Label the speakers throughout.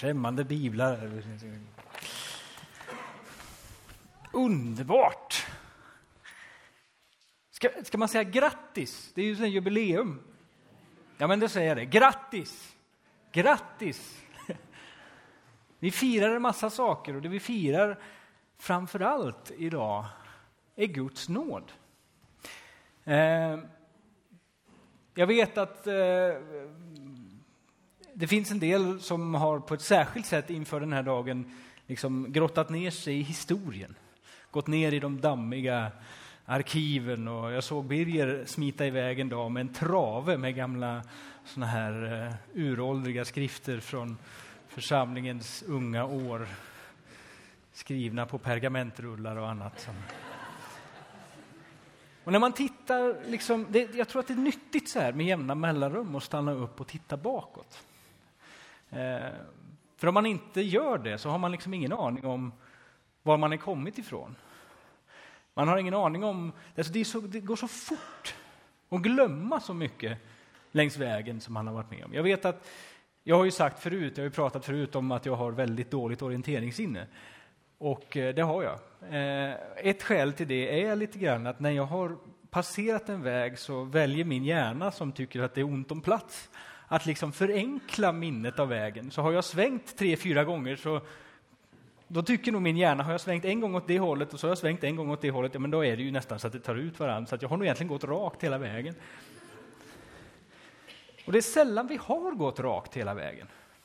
Speaker 1: främmande biblar. Underbart! Ska man säga grattis? Det är ju en jubileum. Ja, men då säger jag det. Grattis! Grattis! Vi firar en massa saker, och det vi firar framför allt idag är Guds nåd. Jag vet att det finns en del som har på ett särskilt sätt inför den här dagen liksom grottat ner sig i historien. Gått ner i de dammiga arkiven, och jag såg Birger smita iväg en dag med en trave med gamla såna här uråldriga skrifter från församlingens unga år, skrivna på pergamentrullar och annat. Och när man tittar, liksom, jag tror att det är nyttigt så här med jämna mellanrum att stanna upp och titta bakåt. För om man inte gör det så har man liksom ingen aning om var man är kommit ifrån. Man har ingen aning om, alltså det går så fort att glömma så mycket längs vägen som man har varit med om. Jag vet att jag har ju sagt förut, jag har ju pratat förut om att jag har väldigt dåligt orienteringssinne. Och det har jag. Ett skäl till det är lite grann att när jag har passerat en väg så väljer min hjärna, som tycker att det är ont om plats, att liksom förenkla minnet av vägen. Så har jag svängt 3-4 gånger, så då tycker nog min hjärna, har jag svängt en gång åt det hållet och så har jag svängt en gång åt det hållet, ja, men då är det ju nästan så att det tar ut varandra. Så att jag har nog egentligen gått rakt hela vägen. Och det är sällan vi har gått rakt hela vägen.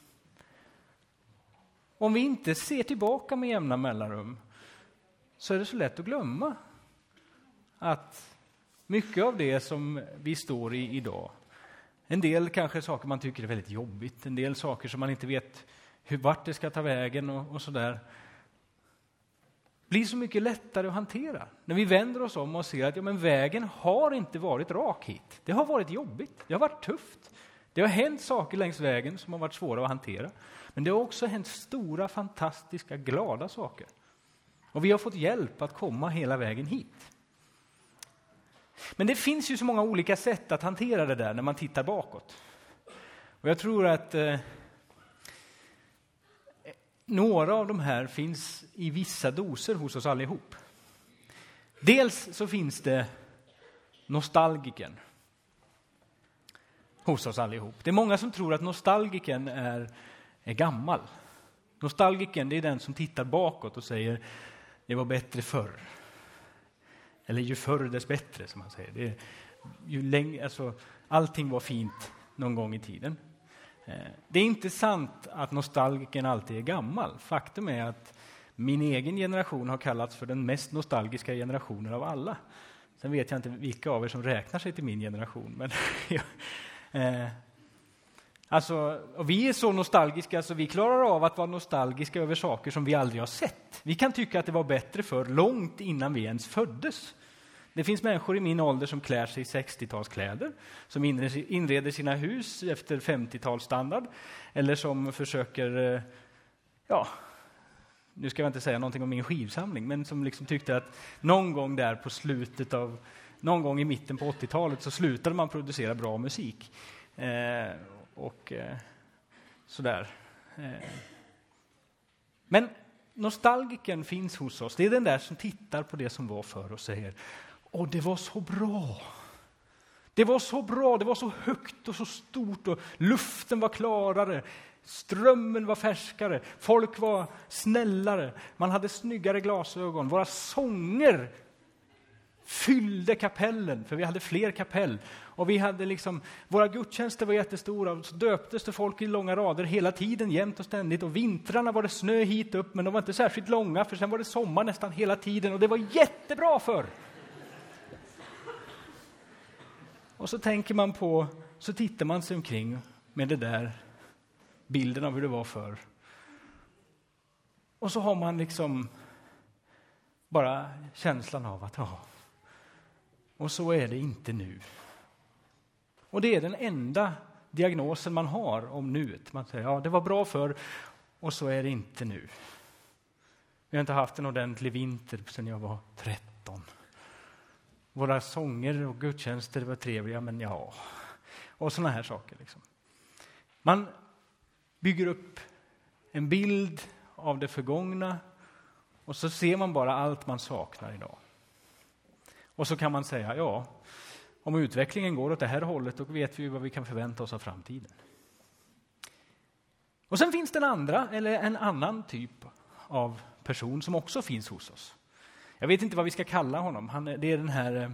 Speaker 1: Om vi inte ser tillbaka med jämna mellanrum så är det så lätt att glömma att mycket av det som vi står i idag, en del kanske saker man tycker är väldigt jobbigt, en del saker som man inte vet vart det ska ta vägen och sådär, blir så mycket lättare att hantera när vi vänder oss om och ser att men vägen har inte varit rak hit. Det har varit jobbigt, det har varit tufft. Det har hänt saker längs vägen som har varit svåra att hantera. Men det har också hänt stora, fantastiska, glada saker. Och vi har fått hjälp att komma hela vägen hit. Men det finns ju så många olika sätt att hantera det där när man tittar bakåt. Och jag tror att några av de här finns i vissa doser hos oss allihop. Dels så finns det nostalgiken hos oss allihop. Det är många som tror att nostalgiken är gammal. Nostalgiken, det är den som tittar bakåt och säger det var bättre förr. Eller ju förr dess bättre, som man säger. Det är, ju länge, alltså, allting var fint någon gång i tiden. Det är inte sant att nostalgiken alltid är gammal. Faktum är att min egen generation har kallats för den mest nostalgiska generationen av alla. Sen vet jag inte vilka av er som räknar sig till min generation. Men alltså, och vi är så nostalgiska så vi klarar av att vara nostalgiska över saker som vi aldrig har sett. Vi kan tycka att det var bättre för långt innan vi ens föddes. Det finns människor i min ålder som klär sig i 60-talskläder, som inreder sina hus efter 50-talsstandard, eller som försöker, nu ska jag inte säga någonting om min skivsamling, men som liksom tyckte att någon gång där på slutet av, någon gång i mitten på 80-talet så slutade man producera bra musik. Sådär. Men nostalgiken finns hos oss. Det är den där som tittar på det som var förr och säger det var så bra. Det var så bra, det var så högt och så stort och luften var klarare. Strömmen var färskare, folk var snällare, man hade snyggare glasögon. Våra sånger fyllde kapellen, för vi hade fler kapell. Och vi hade liksom, våra gudstjänster var jättestora och så döptes det folk i långa rader hela tiden, jämt och ständigt. Och vintrarna var det snö hit upp, men de var inte särskilt långa, för sen var det sommar nästan hela tiden. Och det var jättebra för. Och så tänker man på, så tittar man sig omkring med det där bilden av hur det var förr. Och så har man liksom bara känslan av att och så är det inte nu. Och det är den enda diagnosen man har om nuet. Man säger, det var bra förr och så är det inte nu. Vi har inte haft en ordentlig vinter sedan jag var 13. Våra sånger och gudstjänster var trevliga, men och såna här saker liksom. Man bygger upp en bild av det förgångna och så ser man bara allt man saknar idag. Och så kan man säga, ja, om utvecklingen går åt det här hållet, då vet vi vad vi kan förvänta oss av framtiden. Och sen finns det en annan typ av person som också finns hos oss. Jag vet inte vad vi ska kalla honom. Det är den här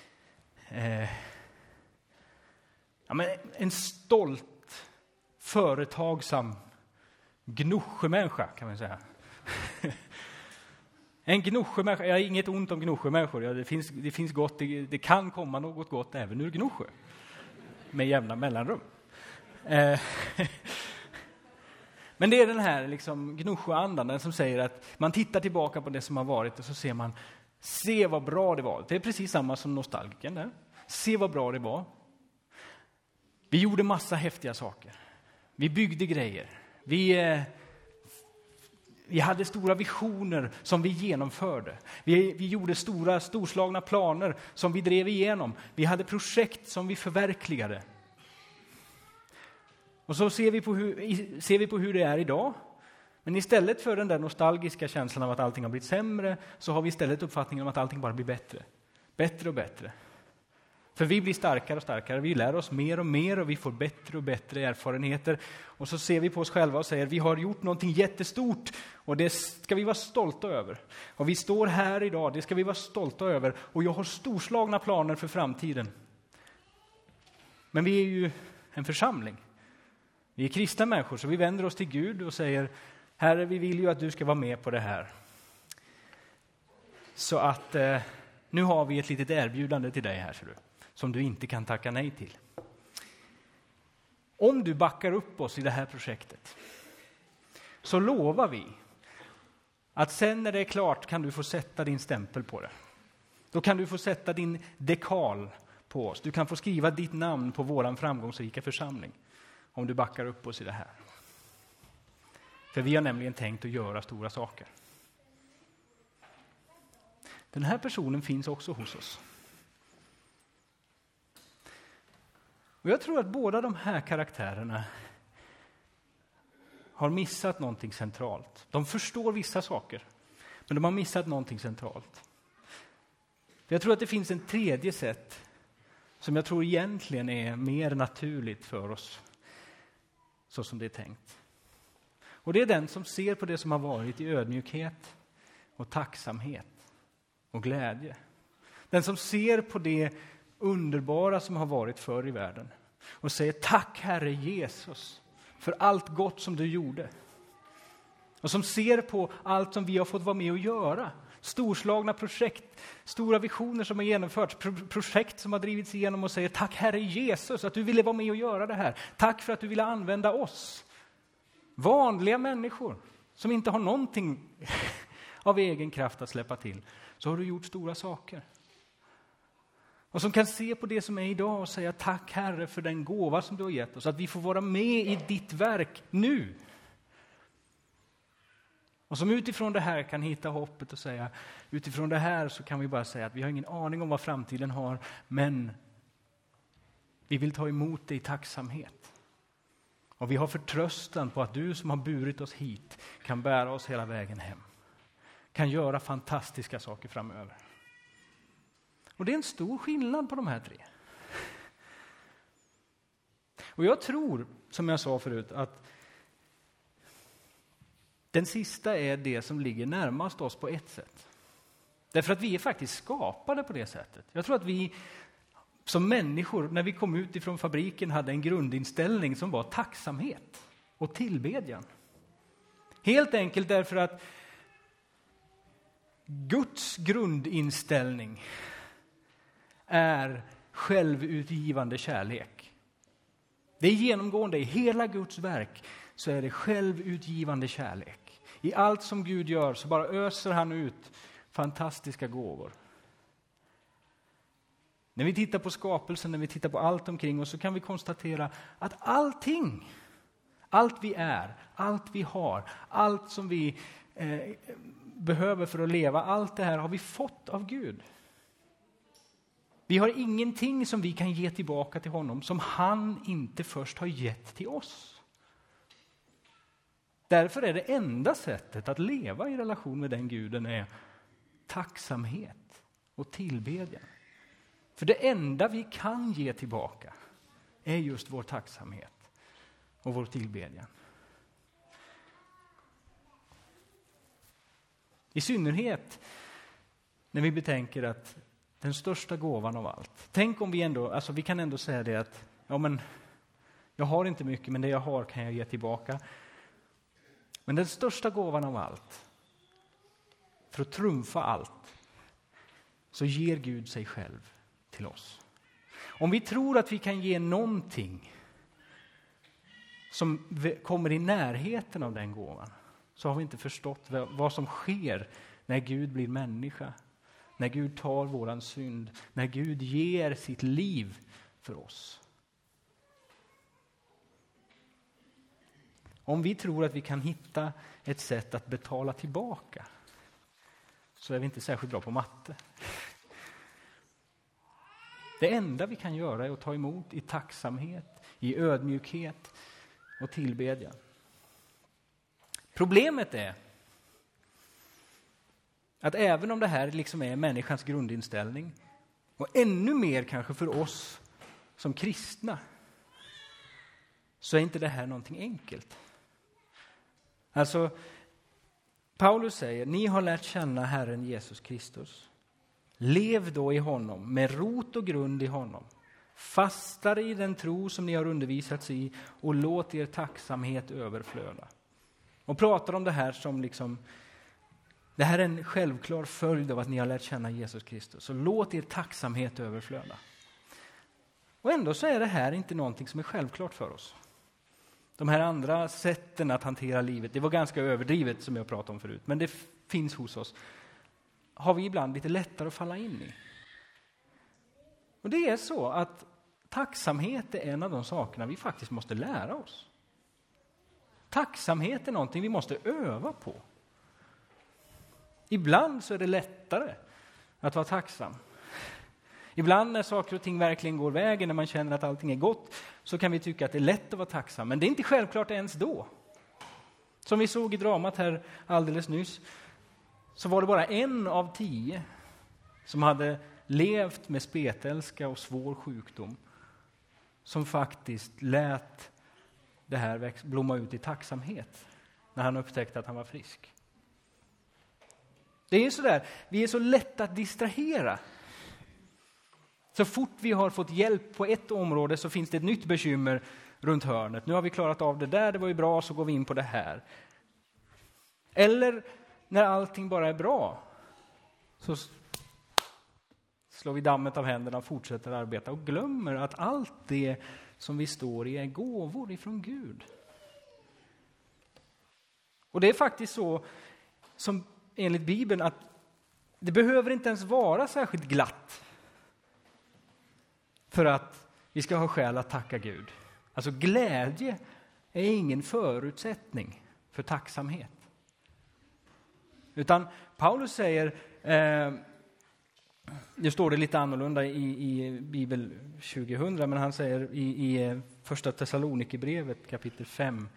Speaker 1: en stolt, företagsam gnoschemänniska kan man säga. En gnoschemänniska, jag har inget ont om gnoschemänniskor. Det finns gott, det kan komma något gott även ur Gnosjö. Med jämna mellanrum. Men det är den här liksom Gnosjöandan, den som säger att man tittar tillbaka på det som har varit och så ser man, se vad bra det var. Det är precis samma som nostalgiken där. Se vad bra det var. Vi gjorde massa häftiga saker. Vi byggde grejer. Vi hade stora visioner som vi genomförde. Vi gjorde storslagna planer som vi drev igenom. Vi hade projekt som vi förverkligade. Och så ser vi på hur det är idag. Men istället för den där nostalgiska känslan av att allting har blivit sämre så har vi istället uppfattningen om att allting bara blir bättre. Bättre och bättre. För vi blir starkare och starkare, vi lär oss mer och mer och vi får bättre och bättre erfarenheter. Och så ser vi på oss själva och säger vi har gjort någonting jättestort och det ska vi vara stolta över. Och vi står här idag, det ska vi vara stolta över. Och jag har storslagna planer för framtiden. Men vi är ju en församling. Vi är kristna människor så vi vänder oss till Gud och säger Herre, vi vill ju att du ska vara med på det här. Så att nu har vi ett litet erbjudande till dig här, ser du, som du inte kan tacka nej till. Om du backar upp oss i det här projektet så lovar vi att sen när det är klart kan du få sätta din stämpel på det. Då kan du få sätta din dekal på oss. Du kan få skriva ditt namn på våran framgångsrika församling om du backar upp oss i det här. För vi har nämligen tänkt att göra stora saker. Den här personen finns också hos oss. Och jag tror att båda de här karaktärerna har missat någonting centralt. De förstår vissa saker, men de har missat någonting centralt. Jag tror att det finns en tredje sätt som jag tror egentligen är mer naturligt för oss, så som det är tänkt. Och det är den som ser på det som har varit i ödmjukhet och tacksamhet och glädje. Den som ser på det underbara som har varit förr i världen och säger tack Herre Jesus för allt gott som du gjorde. Och som ser på allt som vi har fått vara med och göra. Storslagna projekt, stora visioner som har genomförts, projekt som har drivits igenom och säger tack Herre Jesus att du ville vara med och göra det här. Tack för att du ville använda oss. Vanliga människor som inte har någonting av egen kraft att släppa till. Så har du gjort stora saker. Och som kan se på det som är idag och säga tack Herre för den gåva som du har gett oss. Att vi får vara med i ditt verk nu. Och som utifrån det här kan hitta hoppet och säga utifrån det här så kan vi bara säga att vi har ingen aning om vad framtiden har. Men vi vill ta emot det i tacksamhet. Och vi har förtröstan på att du som har burit oss hit kan bära oss hela vägen hem. Kan göra fantastiska saker framöver. Och det är en stor skillnad på de här tre. Och jag tror, som jag sa förut, att den sista är det som ligger närmast oss på ett sätt. Därför att vi är faktiskt skapade på det sättet. Jag tror att vi som människor, när vi kom ut ifrån fabriken, hade en grundinställning som var tacksamhet och tillbedjan. Helt enkelt därför att Guds grundinställning är självutgivande kärlek. Det är genomgående i hela Guds verk så är det självutgivande kärlek. I allt som Gud gör så bara öser han ut fantastiska gåvor. När vi tittar på skapelsen, när vi tittar på allt omkring oss så kan vi konstatera att allting, allt vi är, allt vi har, allt som vi behöver för att leva, allt det här har vi fått av Gud. Vi har ingenting som vi kan ge tillbaka till honom som han inte först har gett till oss. Därför är det enda sättet att leva i relation med den guden är tacksamhet och tillbedjan. För det enda vi kan ge tillbaka är just vår tacksamhet och vår tillbedjan. I synnerhet när vi betänker att den största gåvan av allt. Tänk om vi kan ändå säga det att jag har inte mycket, men det jag har kan jag ge tillbaka. Men den största gåvan av allt, för att trumfa allt, så ger Gud sig själv till oss. Om vi tror att vi kan ge någonting som kommer i närheten av den gåvan, så har vi inte förstått vad som sker när Gud blir människa. När Gud tar våran synd. När Gud ger sitt liv för oss. Om vi tror att vi kan hitta ett sätt att betala tillbaka, så är vi inte särskilt bra på matte. Det enda vi kan göra är att ta emot i tacksamhet, i ödmjukhet och tillbedjan. Problemet är att även om det här liksom är människans grundinställning, och ännu mer kanske för oss som kristna, så är inte det här någonting enkelt. Alltså, Paulus säger, ni har lärt känna Herren Jesus Kristus. Lev då i honom, med rot och grund i honom. Fastar i den tro som ni har undervisats i, och låt er tacksamhet överflöda. Och pratar om det här som liksom, det här är en självklar följd av att ni har lärt känna Jesus Kristus. Så låt er tacksamhet överflöda. Och ändå så är det här inte någonting som är självklart för oss. De här andra sätten att hantera livet, det var ganska överdrivet som jag pratade om förut, men det finns hos oss. Har vi ibland lite lättare att falla in i. Och det är så att tacksamhet är en av de sakerna vi faktiskt måste lära oss. Tacksamhet är någonting vi måste öva på. Ibland så är det lättare att vara tacksam. Ibland när saker och ting verkligen går vägen, när man känner att allting är gott, så kan vi tycka att det är lätt att vara tacksam. Men det är inte självklart ens då. Som vi såg i dramat här alldeles nyss, så var det bara 1 av 10 som hade levt med spetälska och svår sjukdom, som faktiskt lät det här blomma ut i tacksamhet när han upptäckte att han var frisk. Det är så där, vi är så lätta att distrahera. Så fort vi har fått hjälp på ett område så finns det ett nytt bekymmer runt hörnet. Nu har vi klarat av det där, det var ju bra, så går vi in på det här. Eller när allting bara är bra, så slår vi dammet av händerna och fortsätter arbeta och glömmer att allt det som vi står i är gåvor ifrån Gud. Och det är faktiskt så som enligt Bibeln att det behöver inte ens vara särskilt glatt för att vi ska ha skäl att tacka Gud. Alltså glädje är ingen förutsättning för tacksamhet. Utan Paulus säger, det står det lite annorlunda i Bibel 2000, men han säger i första Thessalonikerbrevet kapitel 5,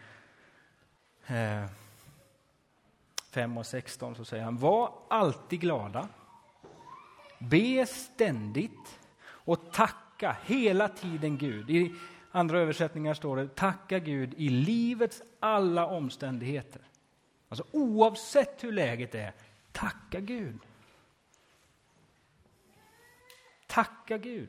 Speaker 1: 5 och 16, så säger han: var alltid glada, be ständigt och tacka hela tiden Gud. I andra översättningar står det: tacka Gud i livets alla omständigheter. Alltså oavsett hur läget är, tacka Gud. Tacka Gud.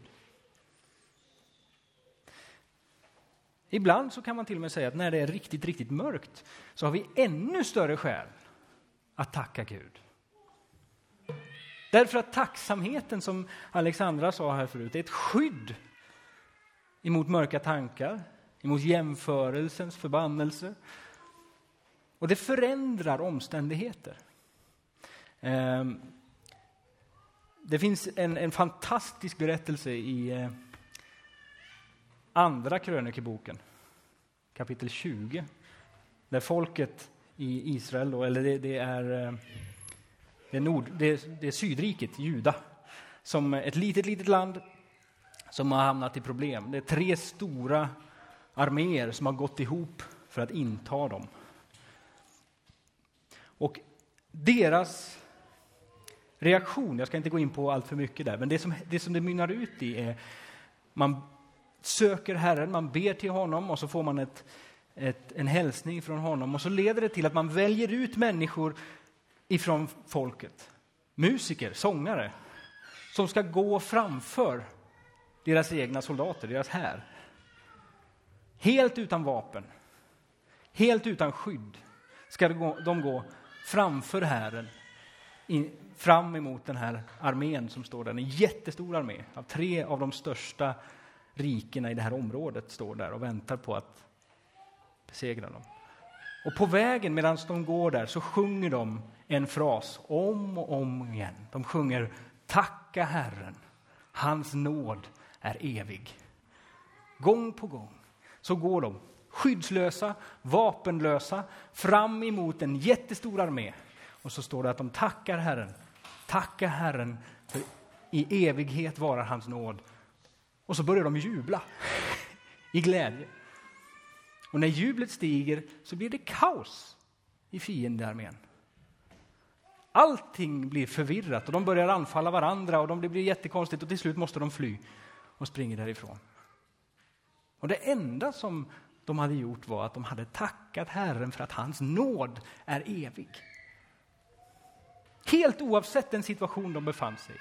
Speaker 1: Ibland så kan man till och med säga att när det är riktigt, riktigt mörkt så har vi ännu större skäl att tacka Gud. Därför att tacksamheten, som Alexandra sa här förut, är ett skydd emot mörka tankar, emot jämförelsens förbannelse. Och det förändrar omständigheter. Det finns en fantastisk berättelse i andra krönikeboken, kapitel 20. Där folket i Israel, då, eller det är Sydriket, Juda, som ett litet land som har hamnat i problem. Det är 3 stora arméer som har gått ihop för att inta dem. Och deras reaktion, jag ska inte gå in på allt för mycket där, men det som det mynnar ut i är man söker Herren, man ber till honom och så får man en hälsning från honom och så leder det till att man väljer ut människor ifrån folket. Musiker, sångare som ska gå framför deras egna soldater, deras här. Helt utan vapen, helt utan skydd ska de gå framför Herren fram emot den här armén som står där. En jättestor armé av 3 av de största rikena i det här området står där och väntar på att besegra dem. Och på vägen medan de går där så sjunger de en fras om och om igen. De sjunger tacka Herren, hans nåd är evig. Gång på gång så går de skyddslösa, vapenlösa fram emot en jättestor armé. Och så står det att de tackar Herren, för i evighet varar hans nåd. Och så börjar de jubla i glädje. Och när jublet stiger så blir det kaos i fiendearmén. Allting blir förvirrat och de börjar anfalla varandra och det blir jättekonstigt och till slut måste de fly och springer därifrån. Och det enda som de hade gjort var att de hade tackat Herren för att hans nåd är evig. Helt oavsett den situation de befann sig i.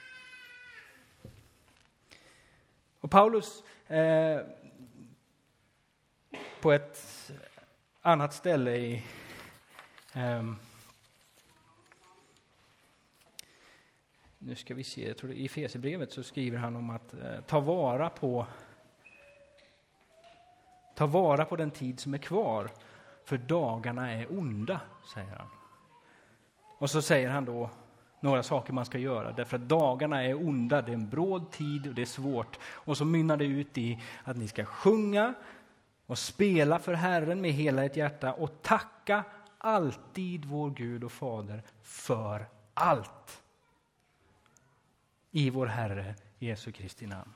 Speaker 1: Och Paulus på ett annat ställe i nu ska vi se, jag tror i Efesierbrevet så skriver han om att ta vara på den tid som är kvar, för dagarna är onda, säger han. Och så säger han då några saker man ska göra, därför att dagarna är onda, det är en bråd tid och det är svårt. Och så mynnar det ut i att ni ska sjunga och spela för Herren med hela ert hjärta och tacka alltid vår Gud och Fader för allt. I vår Herre Jesu Kristi namn.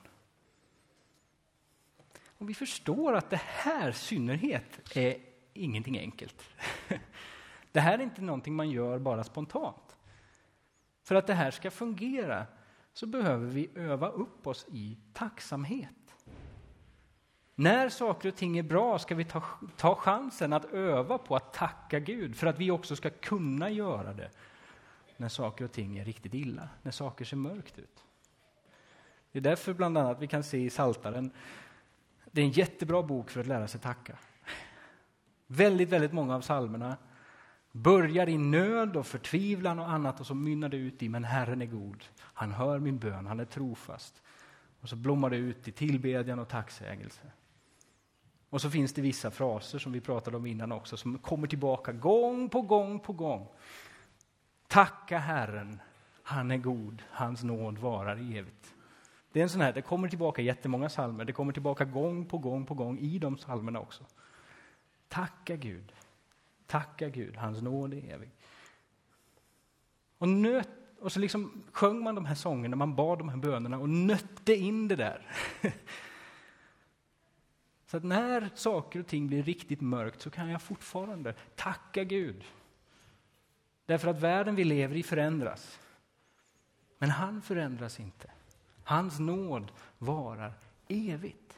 Speaker 1: Och vi förstår att det här synnerhet är ingenting enkelt. Det här är inte någonting man gör bara spontant. För att det här ska fungera så behöver vi öva upp oss i tacksamhet. När saker och ting är bra ska vi ta chansen att öva på att tacka Gud. För att vi också ska kunna göra det när saker och ting är riktigt illa. När saker ser mörkt ut. Det är därför bland annat vi kan se i Psaltaren. Det är en jättebra bok för att lära sig tacka. Väldigt, väldigt många av psalmerna börjar i nöd och förtvivlan och annat och så mynnar det ut i men Herren är god. Han hör min bön, han är trofast. Och så blommar det ut i tillbedjan och tacksägelse. Och så finns det vissa fraser som vi pratade om innan också som kommer tillbaka gång på gång på gång. Tacka Herren, han är god, hans nåd varar evigt. Det är en sån här, det kommer tillbaka jättemånga psalmer, det kommer tillbaka gång på gång på gång i de psalmerna också. Tacka Gud, hans nåd är evig. Och så liksom sjöng man de här sångerna, man bad de här bönerna och nötte in det där. Så att när saker och ting blir riktigt mörkt så kan jag fortfarande tacka Gud. Därför att världen vi lever i förändras. Men han förändras inte. Hans nåd varar evigt.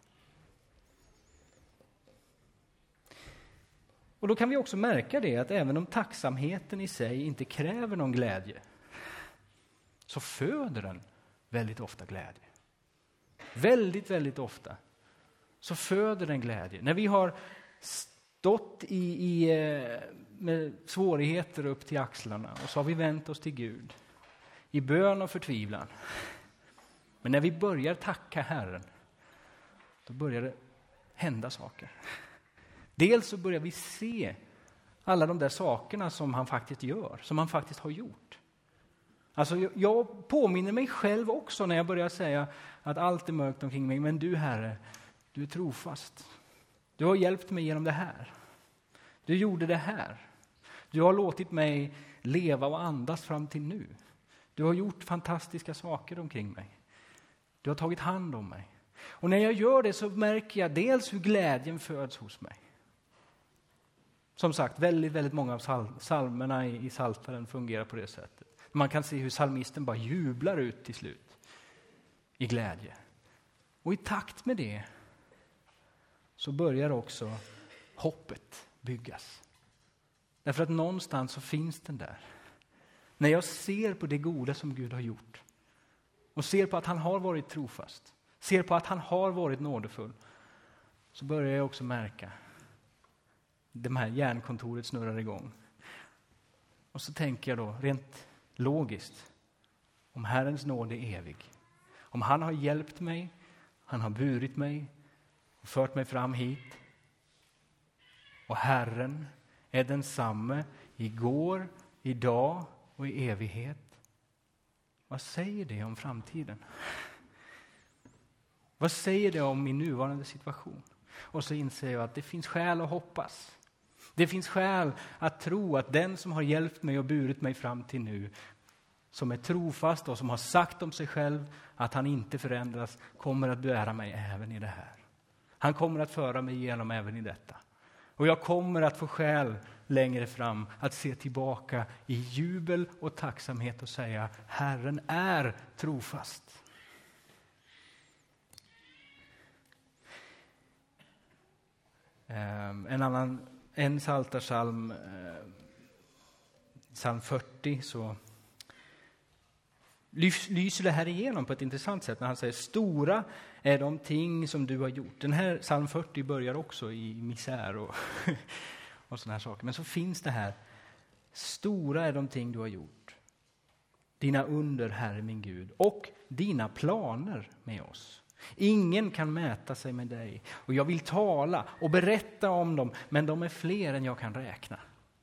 Speaker 1: Och då kan vi också märka det att även om tacksamheten i sig inte kräver någon glädje så föder den väldigt ofta glädje. Väldigt, väldigt ofta så föder den glädje. När vi har stått med svårigheter upp till axlarna och så har vi vänt oss till Gud i bön och förtvivlan. Men när vi börjar tacka Herren då börjar det hända saker. Dels så börjar vi se alla de där sakerna som han faktiskt gör, som han faktiskt har gjort. Alltså jag påminner mig själv också när jag börjar säga att allt är mörkt omkring mig. Men du Herre, du är trofast. Du har hjälpt mig genom det här. Du gjorde det här. Du har låtit mig leva och andas fram till nu. Du har gjort fantastiska saker omkring mig. Du har tagit hand om mig. Och när jag gör det så märker jag dels hur glädjen föds hos mig. Som sagt, väldigt, väldigt många av psalmerna i Psaltaren fungerar på det sättet. Man kan se hur psalmisten bara jublar ut till slut i glädje. Och i takt med det så börjar också hoppet byggas. Därför att någonstans så finns den där. När jag ser på det goda som Gud har gjort och ser på att han har varit trofast, ser på att han har varit nådefull, så börjar jag också märka det här hjärnkontoret snurrar igång. Och så tänker jag då rent logiskt, om Herrens nåd är evig, om han har hjälpt mig, han har burit mig och fört mig fram hit, och Herren är densamme igår, idag och i evighet. Vad säger det om framtiden? Vad säger det om min nuvarande situation? Och så inser jag att det finns skäl att hoppas. Det finns skäl att tro att den som har hjälpt mig och burit mig fram till nu, som är trofast och som har sagt om sig själv att han inte förändras, kommer att bära mig även i det här. Han kommer att föra mig igenom även i detta. Och jag kommer att få skäl längre fram att se tillbaka i jubel och tacksamhet och säga: Herren är trofast. En psaltarpsalm, psalm 40, så lyser det här igenom på ett intressant sätt när han säger: stora är de ting som du har gjort. Den här psalm 40 börjar också i misär och sådana här saker. Men så finns det här: stora är de ting du har gjort. Dina under, Herre min Gud, och dina planer med oss. Ingen kan mäta sig med dig, och jag vill tala och berätta om dem, men de är fler än jag kan räkna.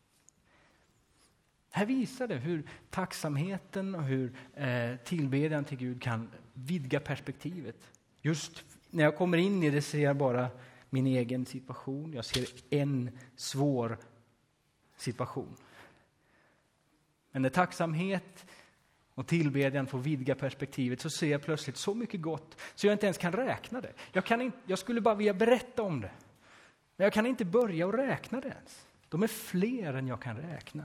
Speaker 1: Här visar det hur tacksamheten och hur tillbedjan till Gud kan vidga perspektivet. Just när jag kommer in i det ser jag bara min egen situation. Jag ser en svår situation. Men när tacksamhet och tillbedjan får vidga perspektivet så ser jag plötsligt så mycket gott så jag inte ens kan räkna det. Jag skulle bara vilja berätta om det. Men jag kan inte börja och räkna det ens. De är fler än jag kan räkna.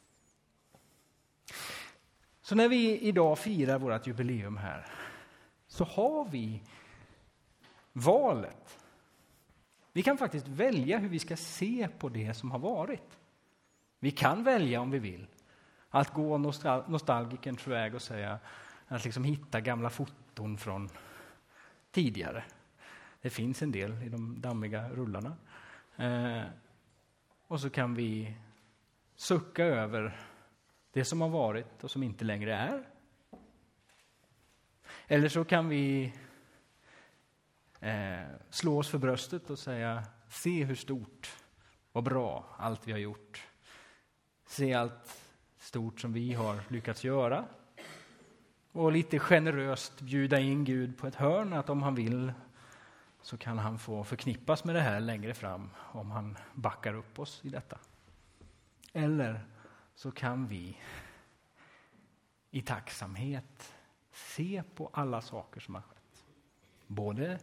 Speaker 1: Så när vi idag firar vårt jubileum här så har vi valet. Vi kan faktiskt välja hur vi ska se på det som har varit. Vi kan välja, om vi vill, att gå nostalgikerns väg och säga att liksom hitta gamla foton från tidigare. Det finns en del i de dammiga rullarna. Och så kan vi sucka över det som har varit och som inte längre är. Eller så kan vi slå oss för bröstet och säga: se hur stort och bra allt vi har gjort. Se allt stort som vi har lyckats göra. Och lite generöst bjuda in Gud på ett hörn, att om han vill så kan han få förknippas med det här längre fram om han backar upp oss i detta. Eller så kan vi i tacksamhet se på alla saker som har skett. Både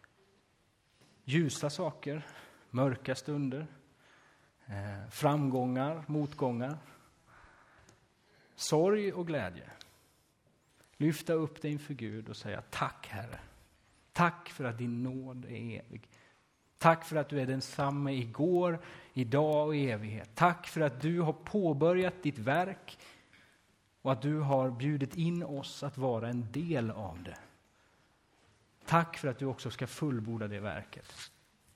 Speaker 1: ljusa saker, mörka stunder, framgångar, motgångar, sorg och glädje. Lyfta upp det inför Gud och säga: tack Herre. Tack för att din nåd är evig. Tack för att du är densamma igår, idag och i evighet. Tack för att du har påbörjat ditt verk och att du har bjudit in oss att vara en del av det. Tack för att du också ska fullborda det verket.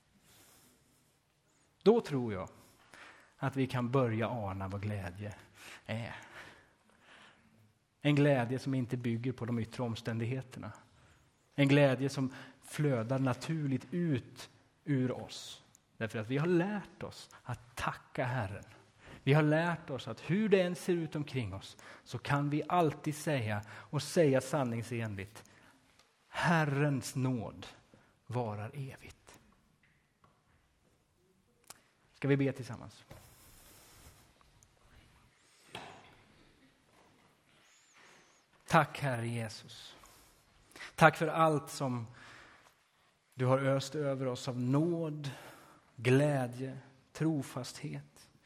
Speaker 1: Då tror jag att vi kan börja ana vad glädje är. En glädje som inte bygger på de yttre omständigheterna. En glädje som flödar naturligt ut ur oss. Därför att vi har lärt oss att tacka Herren. Vi har lärt oss att hur det än ser ut omkring oss så kan vi alltid säga och säga sanningsenligt: Herrens nåd varar evigt. Ska vi be tillsammans? Tack Herre Jesus. Tack för allt som du har öst över oss av nåd, glädje, trofasthet.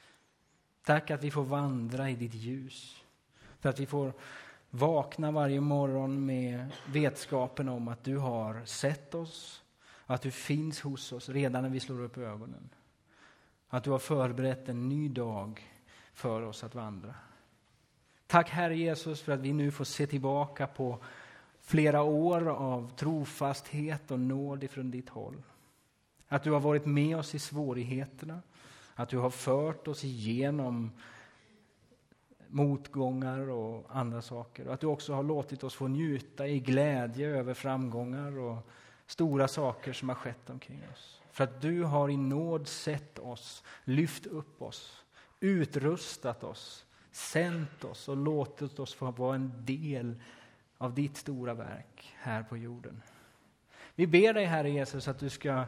Speaker 1: Tack att vi får vandra i ditt ljus. För att vi får vakna varje morgon med vetskapen om att du har sett oss. Och att du finns hos oss redan när vi slår upp ögonen. Att du har förberett en ny dag för oss att vandra. Tack Herre Jesus för att vi nu får se tillbaka på flera år av trofasthet och nåd ifrån ditt håll. Att du har varit med oss i svårigheterna. Att du har fört oss igenom motgångar och andra saker. Och att du också har låtit oss få njuta i glädje över framgångar och stora saker som har skett omkring oss. För att du har i nåd sett oss, lyft upp oss, utrustat oss, sänt oss och låtit oss få vara en del av ditt stora verk här på jorden. Vi ber dig Herre Jesus att du ska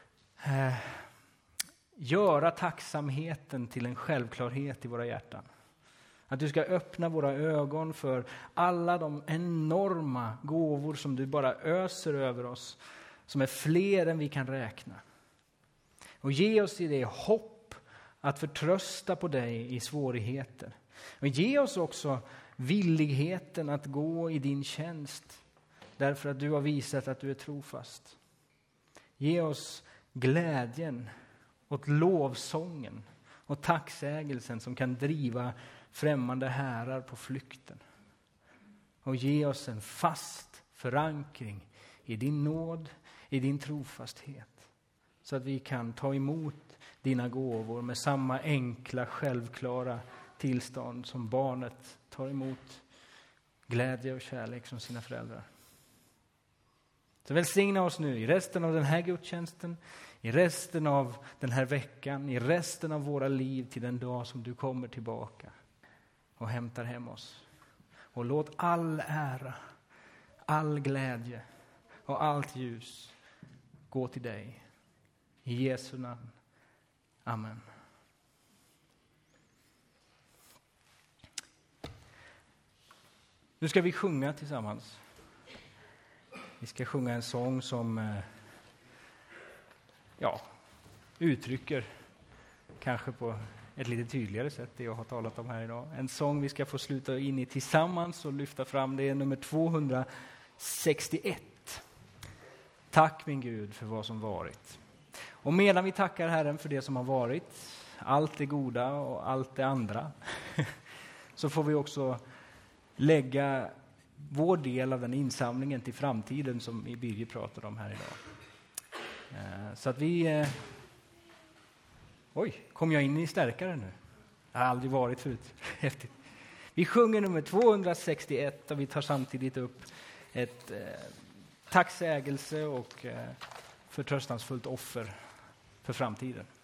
Speaker 1: göra tacksamheten till en självklarhet i våra hjärtan. Att du ska öppna våra ögon för alla de enorma gåvor som du bara öser över oss, som är fler än vi kan räkna. Och ge oss i det hopp att förtrösta på dig i svårigheter. Och ge oss också villigheten att gå i din tjänst, därför att du har visat att du är trofast. Ge oss glädjen åt lovsången och tacksägelsen som kan driva främmande härar på flykten. Och ge oss en fast förankring i din nåd, i din trofasthet. Så att vi kan ta emot dina gåvor med samma enkla, självklara tillstånd som barnet tar emot glädje och kärlek från sina föräldrar. Så välsigna oss nu i resten av den här gudstjänsten, i resten av den här veckan, i resten av våra liv till den dag som du kommer tillbaka och hämtar hem oss. Och låt all ära, all glädje och allt ljus gå till dig. I Jesu namn. Amen. Nu ska vi sjunga tillsammans. Vi ska sjunga en sång som uttrycker kanske på ett lite tydligare sätt det jag har talat om här idag. En sång vi ska få sluta in i tillsammans och lyfta fram. Det är nummer 261. Tack min Gud för vad som varit. Och medan vi tackar Herren för det som har varit, allt det goda och allt det andra, så får vi också lägga vår del av den insamlingen till framtiden som Birger pratade om här idag. Så att vi... kom jag in i stärkare nu? Jag har aldrig varit förut. Häftigt. Vi sjunger nummer 261 och vi tar samtidigt upp ett tacksägelse och förtröstansfullt offer för framtiden.